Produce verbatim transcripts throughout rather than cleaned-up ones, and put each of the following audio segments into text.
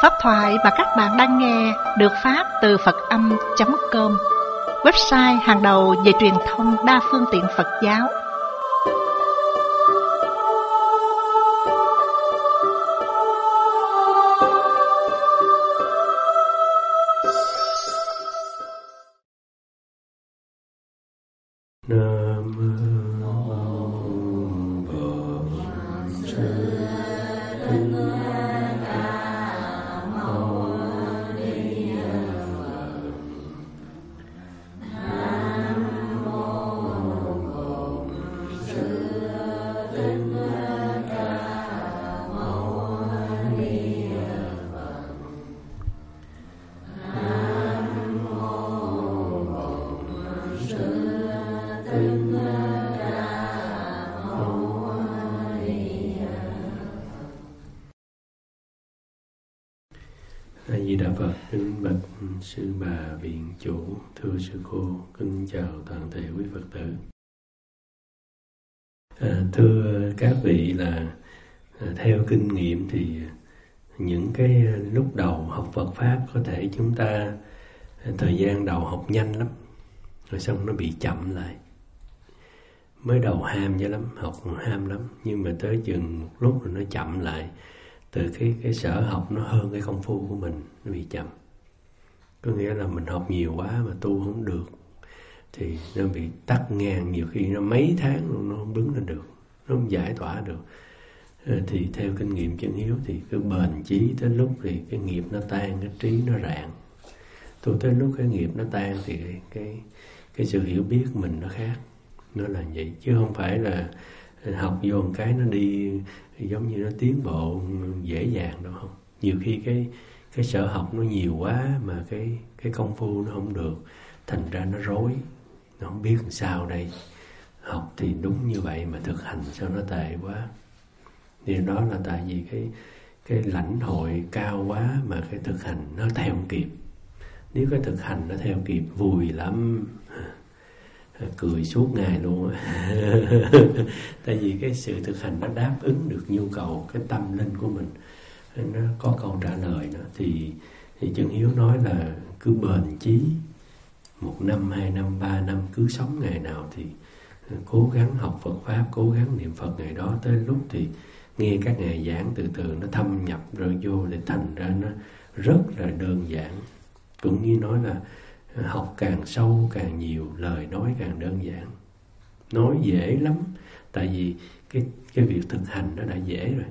Pháp thoại mà các bạn đang nghe được phát từ Phật Âm chấm com, website hàng đầu về truyền thông đa phương tiện Phật giáo. A Di Đà Phật. Kính bạch sư bà viện chủ, thưa sư cô, kính chào toàn thể quý Phật tử. À, thưa các vị, là à, theo kinh nghiệm thì những cái lúc đầu học Phật pháp có thể chúng ta thời gian đầu học nhanh lắm, rồi xong nó bị chậm lại. Mới đầu ham dữ lắm, học ham lắm, nhưng mà tới chừng một lúc rồi nó chậm lại. Từ cái, cái sở học nó hơn cái công phu của mình, nó bị chậm. Có nghĩa là mình học nhiều quá mà tu không được, thì nó bị tắc ngang, nhiều khi nó mấy tháng luôn nó không đứng lên được, nó không giải tỏa được. Thì theo kinh nghiệm chân hiếu thì cứ bền chí, tới lúc thì cái nghiệp nó tan, cái trí nó rạng. Tu tới lúc cái nghiệp nó tan thì cái, cái, cái sự hiểu biết mình nó khác. Nó là vậy, chứ không phải là học vô một cái nó đi giống như nó tiến bộ dễ dàng đâu. Không, nhiều khi cái cái sở học nó nhiều quá mà cái cái công phu nó không được, thành ra nó rối, nó không biết làm sao đây. Học thì đúng như vậy mà thực hành sao nó tệ quá. Điều đó là tại vì cái cái lãnh hội cao quá mà cái thực hành nó theo không kịp. Nếu cái thực hành nó theo kịp vui lắm, cười suốt ngày luôn á. Tại vì cái sự thực hành nó đáp ứng được nhu cầu cái tâm linh của mình, nó có câu trả lời nữa. Thì thì chân hiếu nói là cứ bền chí, một năm, hai năm, ba năm, cứ sống ngày nào thì cố gắng học Phật pháp, cố gắng niệm Phật ngày đó. Tới lúc thì nghe các ngài giảng, từ từ nó thâm nhập rồi vô, để thành ra nó rất là đơn giản. Cũng như nói là học càng sâu càng nhiều, lời nói càng đơn giản. Nói dễ lắm, tại vì cái, cái việc thực hành nó đã dễ rồi.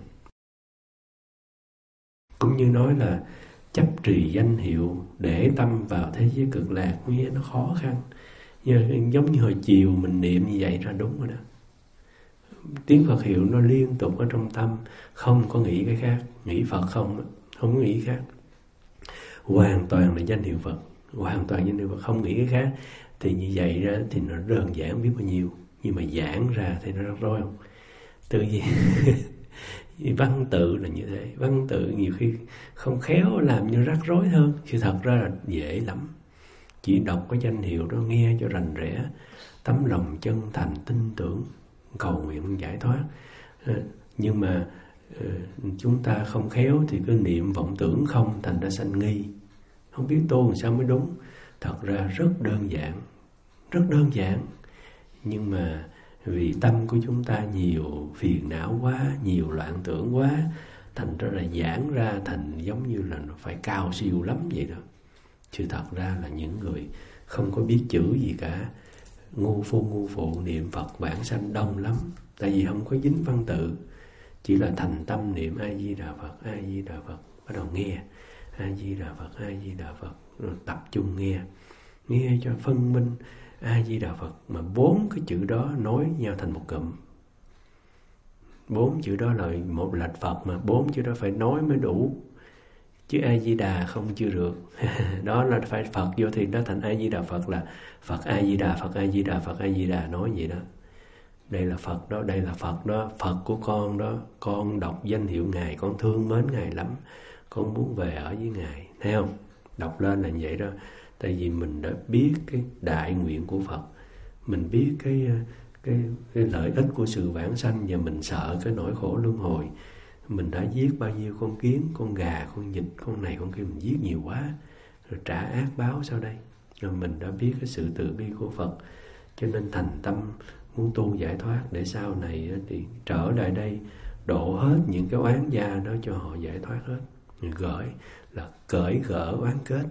Cũng như nói là chấp trì danh hiệu, để tâm vào thế giới cực lạc, nghe nó khó khăn. Nhưng giống như hồi chiều mình niệm như vậy ra đúng rồi đó. Tiếng Phật hiệu nó liên tục ở trong tâm, không có nghĩ cái khác. Nghĩ Phật không, không nghĩ khác. Hoàn toàn là danh hiệu Phật, hoàn toàn danh hiệu Phật, không nghĩ cái khác. Thì như vậy ra thì nó đơn giản biết bao nhiêu. Nhưng mà giảng ra thì nó rắc rối không? Tự nhiên văn tự là như thế. Văn tự nhiều khi không khéo làm như rắc rối hơn. Chứ thật ra là dễ lắm. Chỉ đọc cái danh hiệu đó nghe cho rành rẽ, tấm lòng chân thành tin tưởng, cầu nguyện giải thoát. Nhưng mà chúng ta không khéo thì cứ niệm vọng tưởng không, thành ra sanh nghi, không biết tu làm sao mới đúng. Thật ra rất đơn giản, rất đơn giản. Nhưng mà vì tâm của chúng ta nhiều phiền não quá, nhiều loạn tưởng quá, thành ra là giảng ra thành giống như là nó phải cao siêu lắm vậy đó. Chứ thật ra là những người không có biết chữ gì cả, ngu phu ngu phụ niệm Phật vãng sanh đông lắm. Tại vì không có dính văn tự, chỉ là thành tâm niệm A Di Đà Phật, A Di Đà Phật, bắt đầu nghe A Di Đà Phật, A Di Đà Phật, rồi tập trung nghe, nghe cho phân minh A Di Đà Phật. Mà bốn cái chữ đó nối nhau thành một cụm. Bốn chữ đó là một lệch Phật, mà bốn chữ đó phải nói mới đủ. Chứ A Di Đà không chưa được. Đó là phải Phật vô thì nó thành A Di Đà Phật, là Phật A Di Đà, Phật A Di Đà, Phật A Di Đà, nói vậy đó. Đây là Phật đó, đây là Phật đó, Phật của con đó. Con đọc danh hiệu Ngài, con thương mến Ngài lắm, con muốn về ở với Ngài. Thấy không? Đọc lên là vậy đó. Tại vì mình đã biết cái đại nguyện của Phật, mình biết cái, cái, cái lợi ích của sự vãng sanh, và mình sợ cái nỗi khổ luân hồi, mình đã giết bao nhiêu con kiến, con gà, con vịt, con này con kia, mình giết nhiều quá rồi trả ác báo sau đây. Rồi mình đã biết cái sự từ bi của Phật, cho nên thành tâm muốn tu giải thoát để sau này thì trở lại đây độ hết những cái oán gia đó cho họ giải thoát hết. Gửi là cởi gỡ oán kết.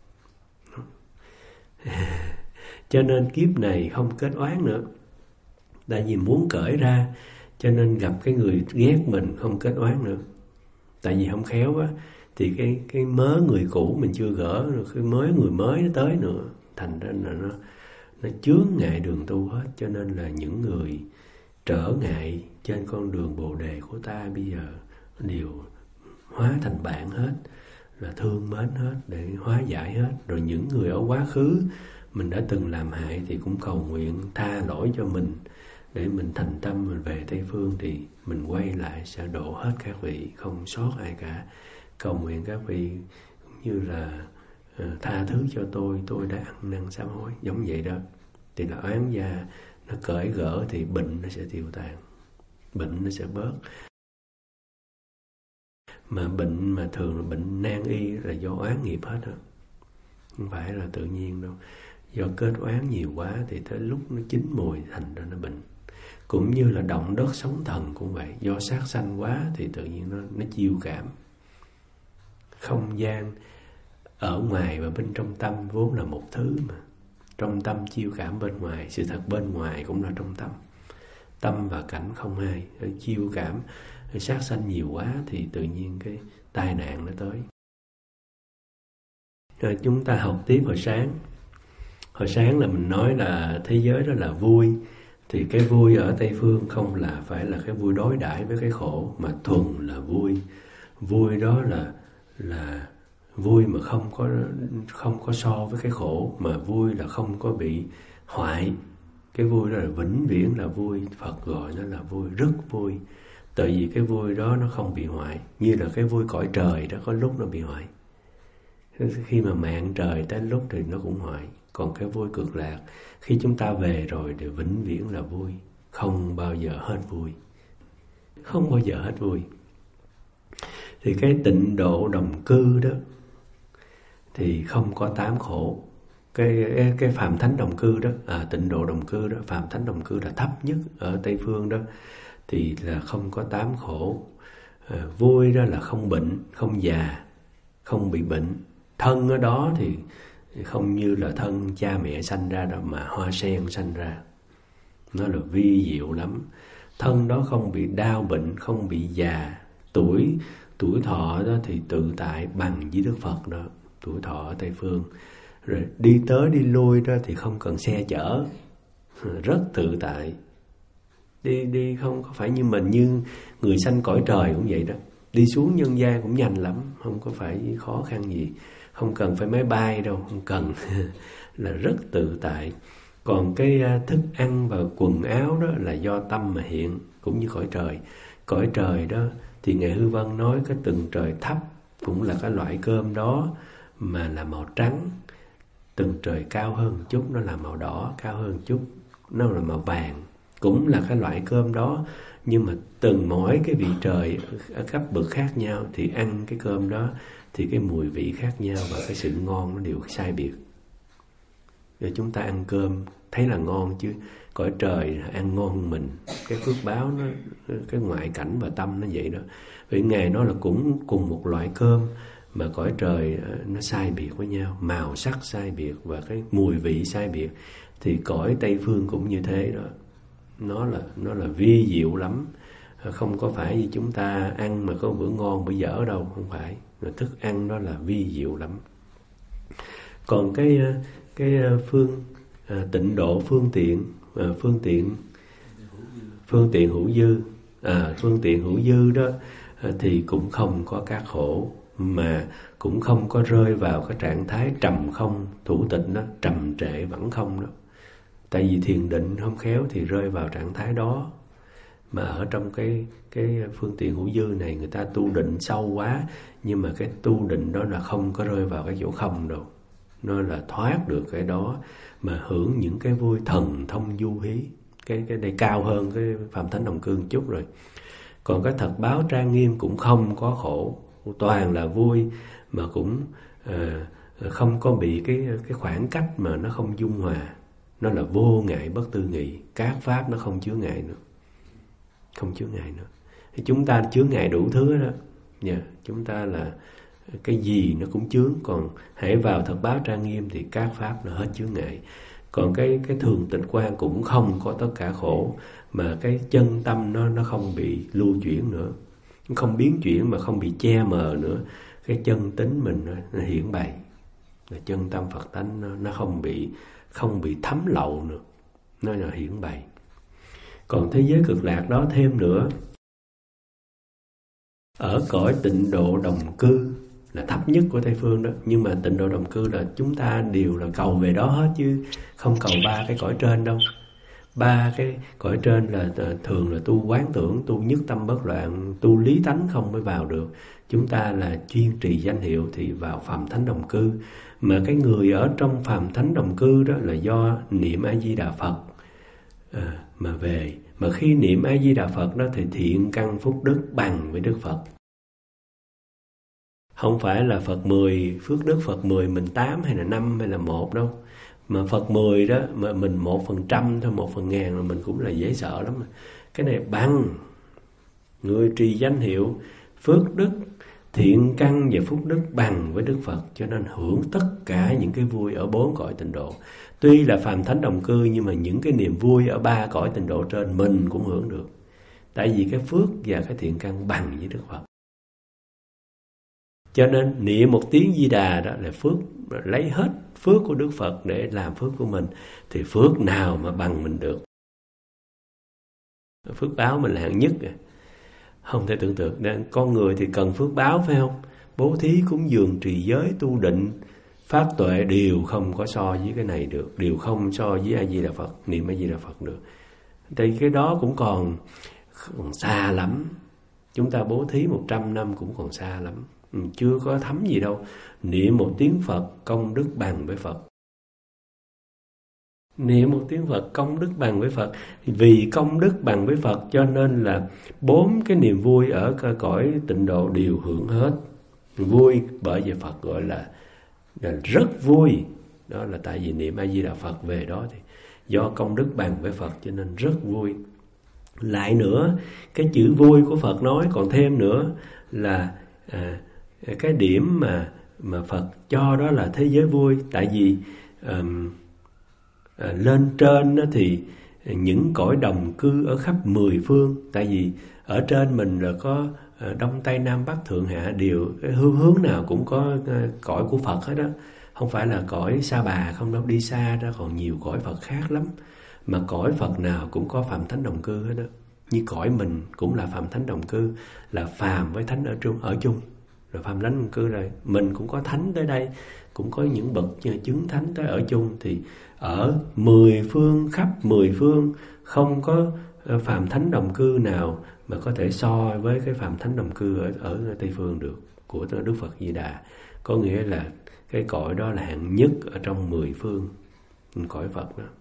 Cho nên kiếp này không kết oán nữa. Tại vì muốn cởi ra, cho nên gặp cái người ghét mình không kết oán nữa. Tại vì không khéo á, thì cái cái mớ người cũ mình chưa gỡ, rồi cái mới người mới nó tới nữa, thành ra là nó nó chướng ngại đường tu hết. Cho nên là những người trở ngại trên con đường Bồ đề của ta bây giờ đều hóa thành bạn hết, là thương mến hết, để hóa giải hết. Rồi những người ở quá khứ mình đã từng làm hại thì cũng cầu nguyện tha lỗi cho mình, để mình thành tâm mình về Tây Phương thì mình quay lại sẽ độ hết các vị, không sót ai cả. Cầu nguyện các vị cũng như là uh, tha thứ cho tôi, tôi đã ăn năn sám hối, giống vậy đó. Thì là oán gia nó cởi gỡ thì bệnh nó sẽ tiêu tan, bệnh nó sẽ bớt. Mà bệnh mà thường là bệnh nan y là do oán nghiệp hết á, không phải là tự nhiên đâu. Do kết oán nhiều quá thì tới lúc nó chín mùi thành ra nó bệnh. Cũng như là động đất sóng thần cũng vậy, do sát sanh quá thì tự nhiên nó, nó chiêu cảm. Không gian ở ngoài và bên trong tâm vốn là một thứ mà. Trong tâm chiêu cảm bên ngoài, sự thật bên ngoài cũng là trong tâm. Tâm và cảnh không hai, chiêu cảm sát sanh nhiều quá thì tự nhiên cái tai nạn nó tới. Rồi chúng ta học tiếp hồi sáng. Hồi sáng là mình nói là thế giới đó là vui. Thì cái vui ở Tây Phương không là phải là cái vui đối đãi với cái khổ, mà thuần là vui. Vui đó là là vui mà không có không có so với cái khổ, mà vui là không có bị hoại. Cái vui đó là vĩnh viễn là vui, Phật gọi nó là vui, rất vui. Tại vì cái vui đó nó không bị hoại, như là cái vui cõi trời đó có lúc nó bị hoại. Khi mà mạng trời tới lúc thì nó cũng hoại. Còn cái vui cực lạc, khi chúng ta về rồi thì vĩnh viễn là vui, không bao giờ hết vui. Không bao giờ hết vui. Thì cái tịnh độ đồng cư đó thì không có tám khổ. Cái, cái, cái phàm thánh đồng cư đó, à, tịnh độ đồng cư đó, phàm thánh đồng cư là thấp nhất ở Tây Phương đó, thì là không có tám khổ. À, vui đó là không bệnh, không già, không bị bệnh. Thân ở đó thì không như là thân cha mẹ sanh ra đâu, mà hoa sen sanh ra. Nó là vi diệu lắm. Thân đó không bị đau bệnh, không bị già. Tuổi tuổi thọ đó thì tự tại bằng với Đức Phật đó, tuổi thọ ở Tây Phương. Rồi đi tới đi lui đó thì không cần xe chở, rất tự tại. Đi đi không có phải như mình, như người sanh cõi trời cũng vậy đó. Đi xuống nhân gian cũng nhanh lắm, không có phải khó khăn gì. Không cần phải máy bay đâu, không cần. Là rất tự tại. Còn cái thức ăn và quần áo đó là do tâm mà hiện, cũng như cõi trời. Cõi trời đó thì Ngài Hư Vân nói cái từng trời thấp cũng là cái loại cơm đó mà là màu trắng. Từng trời cao hơn một chút nó là màu đỏ, cao hơn một chút nó là màu vàng, cũng là cái loại cơm đó. Nhưng mà từng mỗi cái vị trời ở cấp bậc khác nhau thì ăn cái cơm đó thì cái mùi vị khác nhau và cái sự ngon nó đều sai biệt. Rồi chúng ta ăn cơm thấy là ngon, chứ cõi trời ăn ngon hơn mình. Cái phước báo nó, cái ngoại cảnh và tâm nó vậy đó. Vì Ngài nói là cũng cùng một loại cơm mà cõi trời nó sai biệt với nhau, màu sắc sai biệt và cái mùi vị sai biệt. Thì cõi Tây Phương cũng như thế đó. Nó là nó là vi diệu lắm. Không có phải như chúng ta ăn mà có bữa ngon bữa dở đâu, không phải. Mà thức ăn đó là vi diệu lắm. Còn cái cái phương à, tịnh độ phương tiện à, phương tiện phương tiện hữu dư à, phương tiện hữu dư đó à, thì cũng không có các khổ, mà cũng không có rơi vào cái trạng thái trầm không thủ tịch đó, trầm trệ vắng không đó. Tại vì thiền định không khéo thì rơi vào trạng thái đó. Mà ở trong cái cái phương tiện hữu dư này người ta tu định sâu quá, nhưng mà cái tu định đó là không có rơi vào cái chỗ không đâu. Nó là thoát được cái đó mà hưởng những cái vui thần thông du hí. Cái cái này cao hơn cái phàm thánh đồng cư một chút rồi. Còn cái thật báo trang nghiêm cũng không có khổ, toàn là vui, mà cũng à, không có bị cái cái khoảng cách mà nó không dung hòa. Nó là vô ngại bất tư nghị, các pháp nó không chứa ngại nữa, không chứa ngại nữa. Thì chúng ta chứa ngại đủ thứ đó, yeah, chúng ta là cái gì nó cũng chướng. Còn hãy vào thật báo trang nghiêm thì các pháp nó hết chướng ngại. Còn cái cái thường tịch quan cũng không có tất cả khổ, mà cái chân tâm nó nó không bị lưu chuyển nữa, không biến chuyển mà không bị che mờ nữa. Cái chân tính mình nó, nó hiển bày, là chân tâm Phật tánh nó, nó không bị không bị thấm lậu nữa, nó là hiển bày. Còn thế giới cực lạc đó thêm nữa, ở cõi tịnh độ đồng cư là thấp nhất của Tây phương đó, nhưng mà tịnh độ đồng cư là chúng ta đều là cầu về đó hết, chứ không cầu ba cái cõi trên đâu. Ba cái cõi trên là thường là tu quán tưởng, tu nhất tâm bất loạn, tu lý tánh không mới vào được. Chúng ta là chuyên trì danh hiệu thì vào phàm thánh đồng cư. Mà cái người ở trong phàm thánh đồng cư đó là do niệm A Di Đà Phật à, mà về. Mà khi niệm A Di Đà Phật đó thì thiện căn phúc đức bằng với Đức Phật. Không phải là Phật mười, phước đức Phật mười mình tám hay là năm hay là một đâu. Mà Phật mười đó, mà mình một phần trăm thôi, một phần ngàn là mình cũng là dễ sợ lắm. Cái này bằng. Người trì danh hiệu, phước đức, thiện căn và phúc đức bằng với Đức Phật, cho nên hưởng tất cả những cái vui ở bốn cõi tịnh độ. Tuy là phàm thánh đồng cư, nhưng mà những cái niềm vui ở ba cõi tịnh độ trên mình cũng hưởng được. Tại vì cái phước và cái thiện căn bằng với Đức Phật. Cho nên niệm một tiếng Di Đà đó là phước, lấy hết phước của Đức Phật để làm phước của mình, thì phước nào mà bằng mình được. Phước báo mình là hạng nhất, không thể tưởng tượng. Nên con người thì cần phước báo, phải không? Bố thí, cúng dường, trì giới, tu định, pháp tuệ đều không có so với cái này được, đều không so với A Di Đà Phật, niệm A Di Đà Phật được. Thì cái đó cũng còn, còn xa lắm. Chúng ta bố thí một trăm năm cũng còn xa lắm, chưa có thấm gì đâu. Niệm một tiếng Phật công đức bằng với Phật. Niệm một tiếng Phật công đức bằng với Phật. Vì công đức bằng với Phật cho nên là bốn cái niềm vui ở cõi tịnh độ đều hưởng hết. Vui bởi vì Phật gọi là, là rất vui. Đó là tại vì niệm A Di Đà Phật về đó thì do công đức bằng với Phật cho nên rất vui. Lại nữa, cái chữ vui của Phật nói còn thêm nữa là à, cái điểm mà mà Phật cho đó là thế giới vui. Tại vì um, à, lên trên đó thì những cõi đồng cư ở khắp mười phương. Tại vì ở trên mình là có à, Đông Tây Nam Bắc Thượng Hạ đều, cái hướng hướng nào cũng có à, cõi của Phật hết đó. Không phải là cõi Sa Bà không đâu, đi xa ra còn nhiều cõi Phật khác lắm. Mà cõi Phật nào cũng có phàm thánh đồng cư hết đó. Như cõi mình cũng là phàm thánh đồng cư, là phàm với thánh ở chung, ở chung. Rồi phàm thánh đồng cư rồi, mình cũng có thánh tới đây, cũng có những bậc chứng thánh tới ở chung. Thì ở mười phương, khắp mười phương không có phàm thánh đồng cư nào mà có thể so với cái phàm thánh đồng cư ở, ở Tây phương được, của Đức Phật Di Đà. Có nghĩa là cái cõi đó là hạng nhất ở trong mười phương, cõi Phật đó.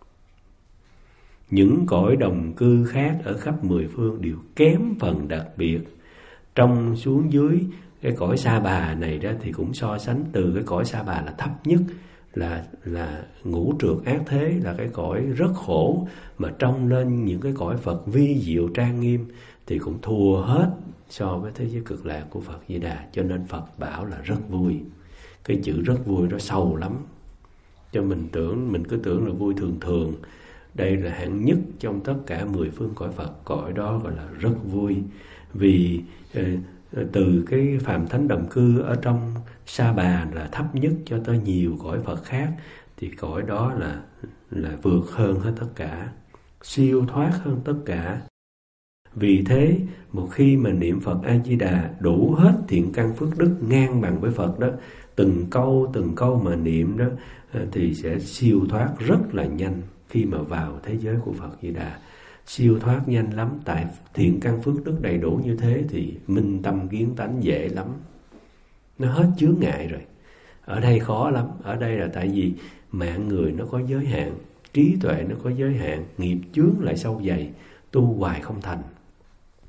Những cõi đồng cư khác ở khắp mười phương đều kém phần đặc biệt. Trong xuống dưới cái cõi Sa Bà này đó thì cũng so sánh, từ cái cõi Sa Bà là thấp nhất, là là ngũ trượt ác thế, là cái cõi rất khổ, mà trong lên những cái cõi Phật vi diệu trang nghiêm thì cũng thua hết so với thế giới cực lạc của Phật Di Đà. Cho nên Phật bảo là rất vui. Cái chữ rất vui đó sâu lắm, cho mình tưởng, mình cứ tưởng là vui thường thường. Đây là hạng nhất trong tất cả mười phương cõi Phật, cõi đó gọi là rất vui. Vì eh, từ cái phàm thánh đồng cư ở trong Sa Bà là thấp nhất cho tới nhiều cõi Phật khác, thì cõi đó là là vượt hơn hết tất cả, siêu thoát hơn tất cả. Vì thế, một khi mà niệm Phật A Di Đà đủ hết thiện căn phước đức ngang bằng với Phật đó, từng câu từng câu mà niệm đó thì sẽ siêu thoát rất là nhanh. Khi mà vào thế giới của Phật Di Đà, siêu thoát nhanh lắm. Tại thiện căn phước đức đầy đủ như thế thì minh tâm kiến tánh dễ lắm, nó hết chướng ngại rồi. Ở đây khó lắm. Ở đây là tại vì mạng người nó có giới hạn, trí tuệ nó có giới hạn, nghiệp chướng lại sâu dày, tu hoài không thành.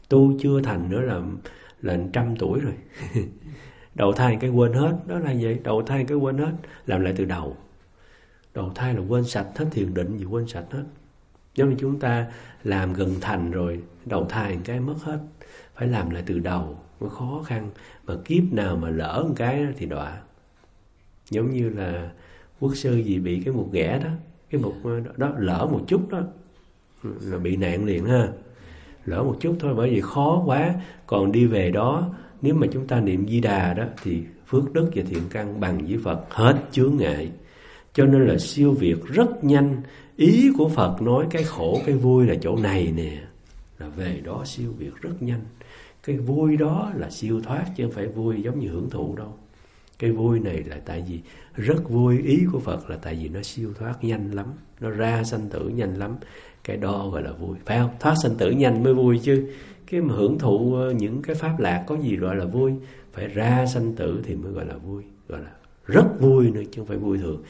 Tu chưa thành nữa là là trăm tuổi rồi. Đầu thai cái quên hết, đó là vậy. Đầu thai cái quên hết, làm lại từ đầu. Đầu thai là quên sạch hết, thiền định gì quên sạch hết. Giống như chúng ta làm gần thành rồi, đầu thai một cái mất hết, phải làm lại từ đầu, nó khó khăn. Mà kiếp nào mà lỡ một cái thì đọa. Giống như là quốc sư gì bị cái mục ghẻ đó, cái mục đó lỡ một chút đó là bị nạn liền ha. Lỡ một chút thôi, bởi vì khó quá. Còn đi về đó, nếu mà chúng ta niệm Di Đà đó thì phước đức và thiện căn bằng với Phật, hết chướng ngại. Cho nên là siêu việt rất nhanh. Ý của Phật nói cái khổ cái vui là chỗ này nè, là về đó siêu việt rất nhanh. Cái vui đó là siêu thoát, chứ không phải vui giống như hưởng thụ đâu. Cái vui này là tại vì rất vui. Ý của Phật là tại vì nó siêu thoát nhanh lắm, nó ra sanh tử nhanh lắm. Cái đó gọi là vui, phải không? Thoát sanh tử nhanh mới vui chứ. Cái mà hưởng thụ những cái pháp lạc có gì gọi là vui? Phải ra sanh tử thì mới gọi là vui, gọi là rất vui nữa, chứ không phải vui thường.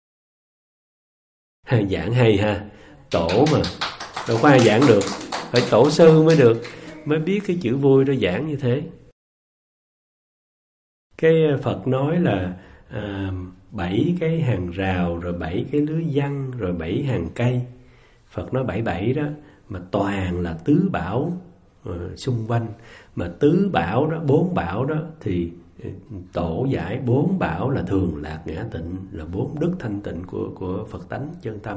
Hay giảng hay ha, tổ mà đâu có ai giảng được, phải tổ sư mới được, mới biết cái chữ vui đó giảng như thế. Cái Phật nói là à, bảy cái hàng rào, rồi bảy cái lưới giăng, rồi bảy hàng cây. Phật nói bảy bảy đó, mà toàn là tứ bảo uh, xung quanh. Mà tứ bảo đó, bốn bảo đó thì tổ giải bốn bảo là thường lạc ngã tịnh, là bốn đức thanh tịnh của của Phật tánh chân tâm.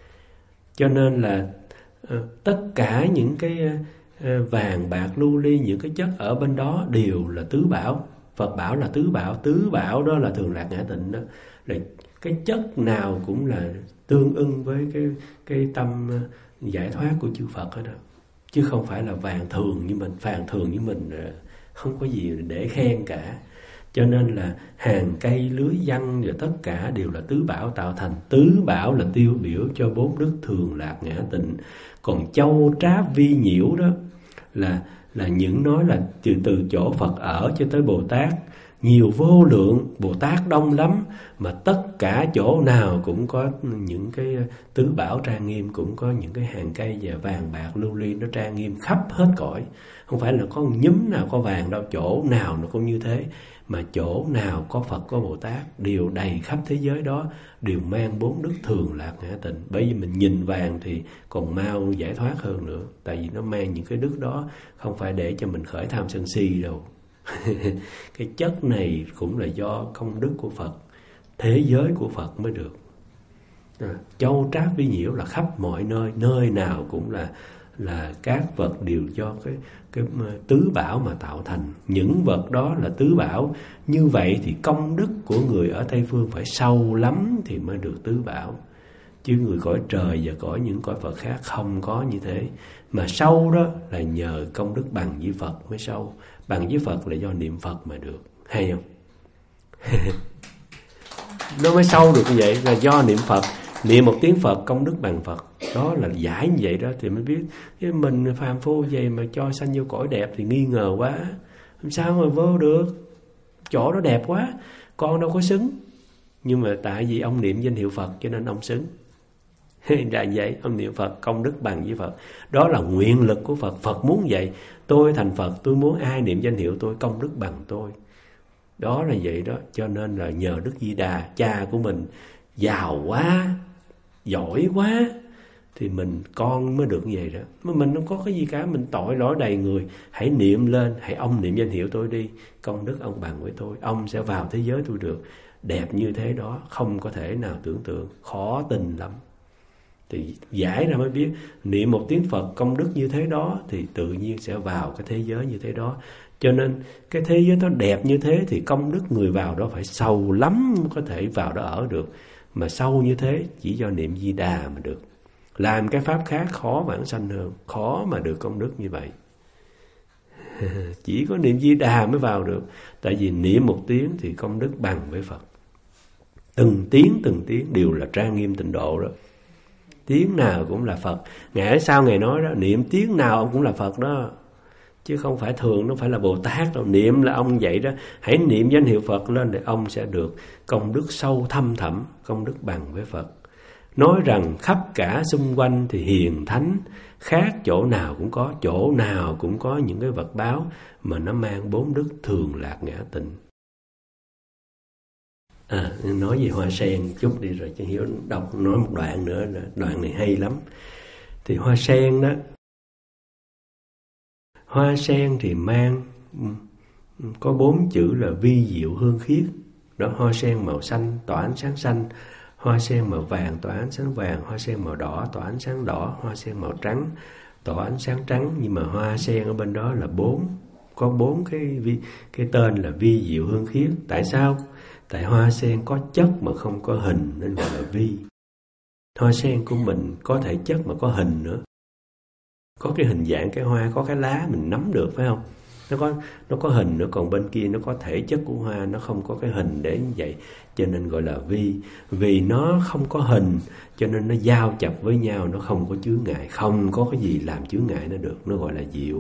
Cho nên là uh, tất cả những cái uh, vàng bạc lưu ly, những cái chất ở bên đó đều là tứ bảo. Phật bảo là tứ bảo, tứ bảo đó là thường lạc ngã tịnh đó. Là cái chất nào cũng là tương ưng với cái cái tâm giải thoát của chư Phật đó. Chứ không phải là vàng thường như mình, vàng thường như mình không có gì để khen cả. Cho nên là hàng cây lưới giăng và tất cả đều là tứ bảo tạo thành. Tứ bảo là tiêu biểu cho bốn đức thường lạc ngã tịnh. Còn châu tráp vi nhiễu đó là là những nói là từ từ chỗ Phật ở cho tới Bồ Tát, nhiều vô lượng, Bồ Tát đông lắm, mà tất cả chỗ nào cũng có những cái tứ bảo trang nghiêm, cũng có những cái hàng cây và vàng bạc lưu ly nó trang nghiêm khắp hết cõi. Không phải là có nhúm nào có vàng đâu, chỗ nào nó cũng như thế, mà chỗ nào có Phật có Bồ Tát đều đầy khắp thế giới đó, đều mang bốn đức thường lạc ngã tịnh. Bởi vì mình nhìn vàng thì còn mau giải thoát hơn nữa, tại vì nó mang những cái đức đó, không phải để cho mình khởi tham sân si đâu. Cái chất này cũng là do công đức của Phật, thế giới của Phật mới được. À, châu tráp vi nhiễu là khắp mọi nơi, nơi nào cũng là là các vật đều do cái cái tứ bảo mà tạo thành. Những vật đó là tứ bảo. Như vậy thì công đức của người ở Tây phương phải sâu lắm thì mới được tứ bảo. Chứ người cõi trời và cõi những cõi Phật khác không có như thế. Mà sâu đó là nhờ công đức bằng với Phật mới sâu. Bằng với Phật là do niệm Phật mà được. Hay không? Nó mới sâu được như vậy là do niệm Phật. Niệm một tiếng Phật, công đức bằng Phật. Đó là giải như vậy đó thì mới biết. Chứ mình phàm phu vậy mà cho sanh vô cõi đẹp thì nghi ngờ quá. Làm sao mà vô được? Chỗ đó đẹp quá, con đâu có xứng. Nhưng mà tại vì ông niệm danh hiệu Phật cho nên ông xứng. Là vậy, ông niệm Phật công đức bằng với Phật. Đó là nguyện lực của Phật. Phật muốn vậy. Tôi thành Phật, tôi muốn ai niệm danh hiệu tôi, công đức bằng tôi. Đó là vậy đó. Cho nên là nhờ Đức Di Đà, cha của mình giàu quá, giỏi quá, thì mình con mới được như vậy đó. Mà mình không có cái gì cả, mình tội lỗi đầy người. Hãy niệm lên, hãy ông niệm danh hiệu tôi đi, công đức ông bằng với tôi, ông sẽ vào thế giới tôi được. Đẹp như thế đó, không có thể nào tưởng tượng, khó tin lắm. Thì giải ra mới biết, niệm một tiếng Phật công đức như thế đó thì tự nhiên sẽ vào cái thế giới như thế đó. Cho nên cái thế giới đó đẹp như thế thì công đức người vào đó phải sâu lắm mới có thể vào đó ở được. Mà sâu như thế chỉ do niệm Di Đà mà được. Làm cái pháp khác khó vãng sanh hơn, khó mà được công đức như vậy. Chỉ có niệm Di Đà mới vào được. Tại vì niệm một tiếng thì công đức bằng với Phật. Từng tiếng từng tiếng đều là trang nghiêm tịnh độ đó. Tiếng nào cũng là Phật. Ngài sao Ngài nói đó, niệm tiếng nào ông cũng là Phật đó. Chứ không phải thường, nó phải là Bồ Tát đâu. Niệm là ông vậy đó. Hãy niệm danh hiệu Phật lên để ông sẽ được công đức sâu thâm thẳm, công đức bằng với Phật. nói rằng khắp cả xung quanh thì hiền thánh, khác chỗ nào cũng có, chỗ nào cũng có những cái vật báo mà nó mang bốn đức thường lạc ngã tịnh. À, nói về hoa sen chút đi rồi cho Hiếu đọc nói một đoạn nữa, đoạn này hay lắm. Thì hoa sen đó, hoa sen thì mang có bốn chữ là vi diệu hương khiết. Đó, hoa sen màu xanh tỏa ánh sáng xanh, hoa sen màu vàng tỏa ánh sáng vàng, hoa sen màu đỏ tỏa ánh sáng đỏ, hoa sen màu trắng tỏa ánh sáng trắng. Nhưng mà hoa sen ở bên đó là bốn, có bốn cái vi, cái tên là vi diệu hương khiết. Tại sao? Tại hoa sen có chất mà không có hình nên gọi là vi. Hoa sen của mình có thể chất mà có hình nữa, có cái hình dạng cái hoa, có cái lá mình nắm được, phải không? Nó có, nó có hình nữa, còn bên kia nó có thể chất của hoa, nó không có cái hình để như vậy, cho nên gọi là vi. Vì nó không có hình cho nên nó giao chập với nhau, nó không có chướng ngại, không có cái gì làm chướng ngại nó được, nó gọi là diệu.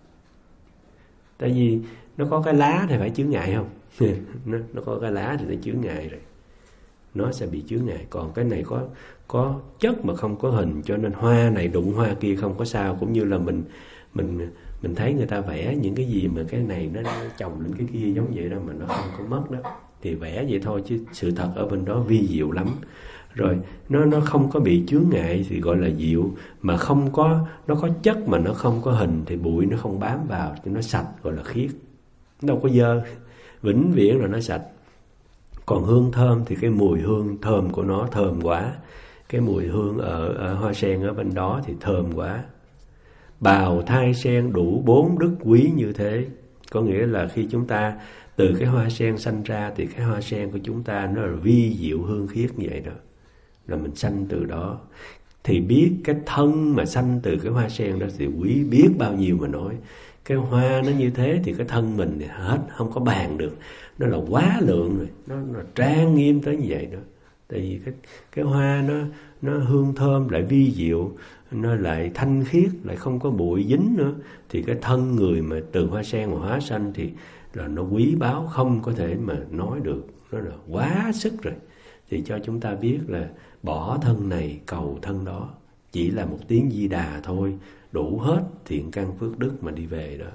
Tại vì nó có cái lá thì phải chướng ngại không? nó, nó có cái lá thì nó chướng ngại rồi, nó sẽ bị chướng ngại. Còn cái này có có chất mà không có hình, cho nên hoa này đụng hoa kia không có sao. Cũng như là mình mình mình thấy người ta vẽ những cái gì mà cái này nó chồng lên cái kia giống vậy đó mà nó không có mất đó, thì vẽ vậy thôi, chứ sự thật ở bên đó vi diệu lắm. Rồi nó nó không có bị chướng ngại thì gọi là diệu, mà không có, nó có chất mà nó không có hình thì bụi nó không bám vào thì nó sạch, gọi là khiết. Nó đâu có dơ, vĩnh viễn là nó sạch. Còn hương thơm thì cái mùi hương thơm của nó thơm quá, cái mùi hương ở, ở hoa sen ở bên đó thì thơm quá. Bào thai sen đủ bốn đức quý như thế. Có nghĩa là khi chúng ta từ cái hoa sen sanh ra thì cái hoa sen của chúng ta nó là vi diệu hương khiết như vậy đó, là mình sanh từ đó. Thì biết cái thân mà sanh từ cái hoa sen đó thì quý biết bao nhiêu mà nói. Cái hoa nó như thế thì cái thân mình thì hết, không có bàn được. Nó là quá lượng rồi, nó, nó trang nghiêm tới như vậy đó. Tại vì cái, cái hoa nó, nó hương thơm lại vi diệu, nó lại thanh khiết, lại không có bụi dính nữa. Thì cái thân người mà từ hoa sen mà hóa sanh thì là nó quý báu, không có thể mà nói được. Nó là quá sức rồi. Thì cho chúng ta biết là bỏ thân này cầu thân đó, chỉ là một tiếng Di Đà thôi, đủ hết thiện căn phước đức mà đi về đó.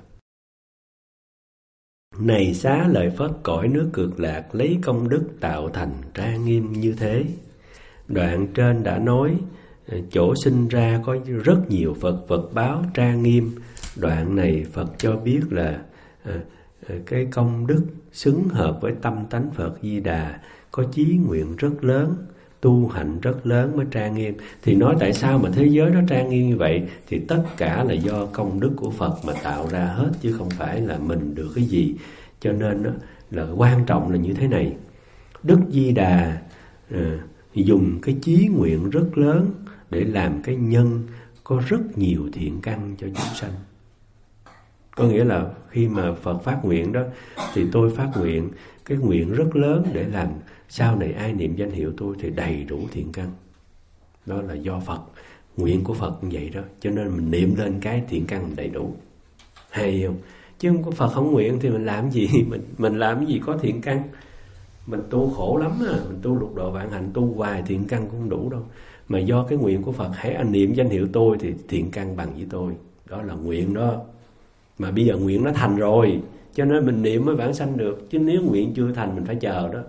Này xá lợi Phất, cõi nước Cực Lạc lấy công đức tạo thành trang nghiêm như thế. Đoạn trên đã nói chỗ sinh ra có rất nhiều Phật vật báo trang nghiêm. Đoạn này Phật cho biết là à, cái công đức xứng hợp với tâm tánh Phật Di Đà, có chí nguyện rất lớn, tu hạnh rất lớn mới trang nghiêm. Thì nói tại sao mà thế giới nó trang nghiêm như vậy? Thì tất cả là do công đức của Phật mà tạo ra hết, chứ không phải là mình được cái gì. Cho nên đó, là quan trọng là như thế này. Đức Di Đà à, dùng cái chí nguyện rất lớn để làm cái nhân có rất nhiều thiện căn cho chúng sanh. Có nghĩa là khi mà Phật phát nguyện đó, thì tôi phát nguyện cái nguyện rất lớn để làm sau này ai niệm danh hiệu tôi thì đầy đủ thiện căn. Đó là do Phật, nguyện của Phật như vậy đó. Cho nên mình niệm lên cái thiện căn đầy đủ. Hay không? Chứ không có Phật không nguyện thì mình làm gì? Mình mình làm cái gì có thiện căn? Mình tu khổ lắm à, mình tu lục độ vạn hạnh, tu hoài thiện căn cũng không đủ đâu. Mà do cái nguyện của Phật, hãy anh niệm danh hiệu tôi thì thiện căn bằng với tôi. Đó là nguyện đó. Mà bây giờ nguyện nó thành rồi, cho nên mình niệm mới vãng sanh được. Chứ nếu nguyện chưa thành mình phải chờ đó.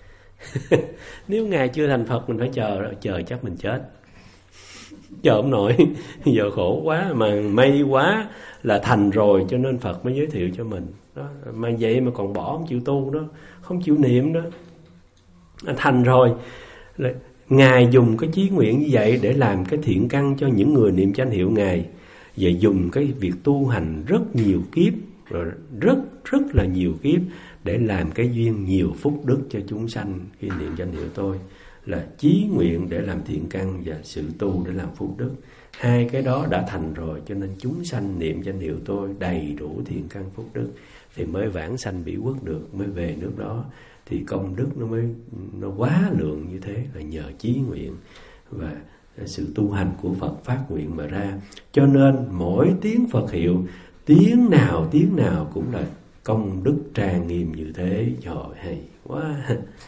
Nếu Ngài chưa thành Phật mình phải chờ đó. Chờ chắc mình chết, chờ không nổi. Giờ khổ quá, mà may quá là thành rồi, cho nên Phật mới giới thiệu cho mình đó. Mà vậy mà còn bỏ không chịu tu đó, không chịu niệm đó. Thành rồi, Ngài dùng cái chí nguyện như vậy để làm cái thiện căn cho những người niệm danh hiệu Ngài. Và dùng cái việc tu hành rất nhiều kiếp, rồi rất rất là nhiều kiếp để làm cái duyên nhiều phúc đức cho chúng sanh khi niệm danh hiệu tôi. Là chí nguyện để làm thiện căn và sự tu để làm phúc đức. Hai cái đó đã thành rồi, cho nên chúng sanh niệm danh hiệu tôi đầy đủ thiện căn phúc đức thì mới vãng sanh bỉ quốc được, mới về nước đó. Thì công đức nó mới nó quá lượng như thế là nhờ chí nguyện và sự tu hành của Phật phát nguyện mà ra. Cho nên mỗi tiếng Phật hiệu, tiếng nào tiếng nào cũng là công đức trang nghiêm như thế. Trời hay quá.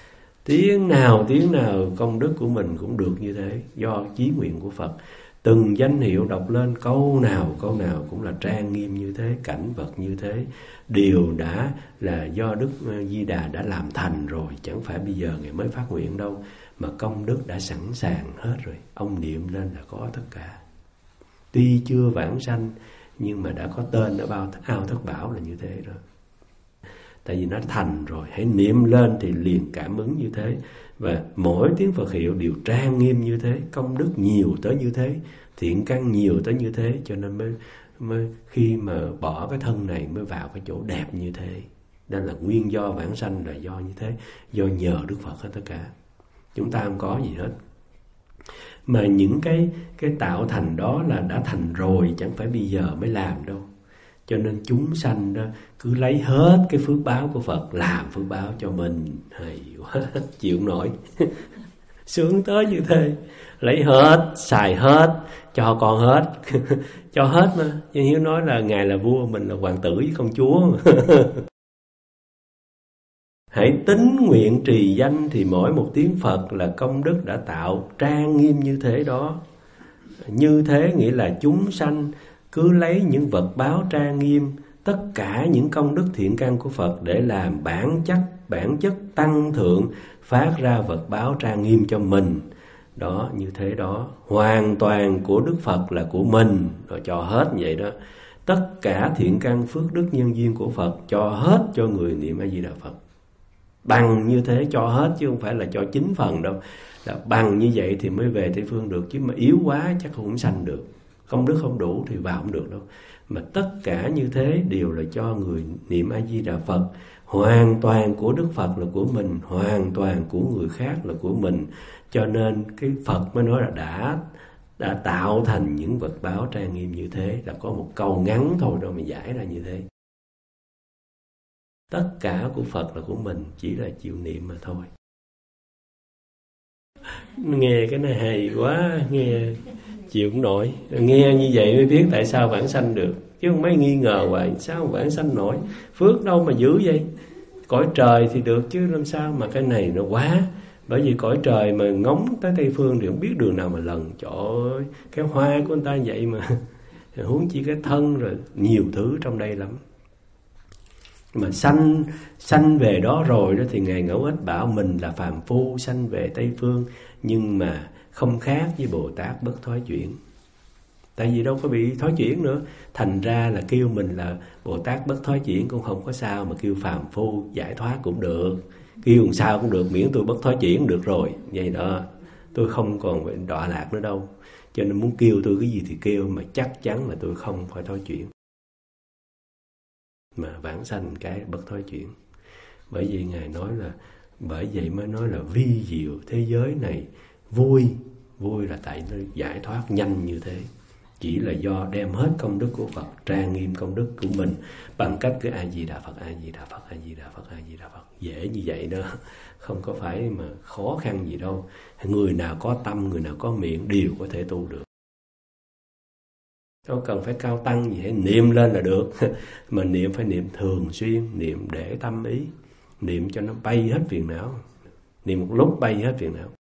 Tiếng nào tiếng nào công đức của mình cũng được như thế, do chí nguyện của Phật. Từng danh hiệu đọc lên, câu nào câu nào cũng là trang nghiêm như thế, cảnh vật như thế, đều đã là do Đức Di Đà đã làm thành rồi, chẳng phải bây giờ Ngài mới phát nguyện đâu, mà công đức đã sẵn sàng hết rồi. Ông niệm lên là có tất cả. Tuy chưa vãng sanh nhưng mà đã có tên ở bao ao thất bảo là như thế rồi. Tại vì nó thành rồi, hãy niệm lên thì liền cảm ứng như thế. Và mỗi tiếng Phật hiệu đều trang nghiêm như thế, công đức nhiều tới như thế, thiện căn nhiều tới như thế, cho nên mới, mới khi mà bỏ cái thân này mới vào cái chỗ đẹp như thế. Đó là nguyên do vãng sanh là do như thế, do nhờ Đức Phật hết tất cả. Chúng ta không có gì hết. Mà những cái, cái tạo thành đó là đã thành rồi, chẳng phải bây giờ mới làm đâu. Cho nên chúng sanh đó cứ lấy hết cái phước báo của Phật làm phước báo cho mình. Hay quá, chịu nổi. Sướng tới như thế. Lấy hết, xài hết, cho con hết. Cho hết mà. Nhưng Hiếu nói là Ngài là vua, mình là hoàng tử với công chúa. Hãy tín nguyện trì danh thì mỗi một tiếng Phật là công đức đã tạo trang nghiêm như thế đó. Như thế nghĩa là chúng sanh cứ lấy những vật báo trang nghiêm, tất cả những công đức thiện căn của Phật để làm bản chất, bản chất tăng thượng, phát ra vật báo trang nghiêm cho mình. Đó, như thế đó, hoàn toàn của Đức Phật là của mình, rồi cho hết vậy đó. Tất cả thiện căn phước đức nhân duyên của Phật cho hết cho người niệm A Di Đà Phật. Bằng như thế cho hết chứ không phải là cho chín phần đâu. Là bằng như vậy thì mới về Tây Phương được, chứ mà yếu quá chắc không sanh được. Công đức không đủ thì vào không được đâu. Mà tất cả như thế đều là cho người niệm A Di Đà Phật. Hoàn toàn của Đức Phật là của mình, hoàn toàn của người khác là của mình. Cho nên cái Phật mới nói là đã đã tạo thành những vật báo trang nghiêm như thế. Là có một câu ngắn thôi đâu mà giải ra như thế. Tất cả của Phật là của mình, chỉ là chịu niệm mà thôi. Nghe cái này hay quá, nghe chịu cũng nổi. Nghe như vậy mới biết tại sao vãng sanh được. Chứ không mấy nghi ngờ hoài, sao vãng sanh nổi. Phước đâu mà dữ vậy. Cõi trời thì được chứ làm sao mà cái này nó quá. Bởi vì cõi trời mà ngóng tới Tây Phương thì không biết đường nào mà lần. Trời ơi, cái hoa của người ta vậy mà. Huống chỉ cái thân rồi, nhiều thứ trong đây lắm. Mà sanh sanh về đó rồi đó thì Ngài Ngẫu Ích bảo mình là phàm phu sanh về Tây Phương, nhưng mà không khác với Bồ Tát bất thoái chuyển. Tại vì đâu có bị thoái chuyển nữa. Thành ra là kêu mình là Bồ Tát bất thoái chuyển cũng không có sao, mà kêu phàm phu giải thoát cũng được. Kêu làm sao cũng được, miễn tôi bất thoái chuyển được rồi. Vậy đó, tôi không còn phải đọa lạc nữa đâu. Cho nên muốn kêu tôi cái gì thì kêu, mà chắc chắn là tôi không phải thoái chuyển. Mà vãng sanh cái bất thoái chuyển. Bởi vì Ngài nói là, bởi vậy mới nói là vi diệu thế giới này. Vui, vui là tại nó giải thoát nhanh như thế. Chỉ là do đem hết công đức của Phật, trang nghiêm công đức của mình bằng cách cứ A Di Đà Phật, A Di Đà Phật, A Di Đà Phật, A Di Đà Phật. Dễ như vậy đó, không có phải mà khó khăn gì đâu. Người nào có tâm, người nào có miệng đều có thể tu được. Không cần phải cao tăng gì hết, niệm lên là được. Mà niệm phải niệm thường xuyên, niệm để tâm ý, niệm cho nó bay hết phiền não. Niệm một lúc bay hết phiền não.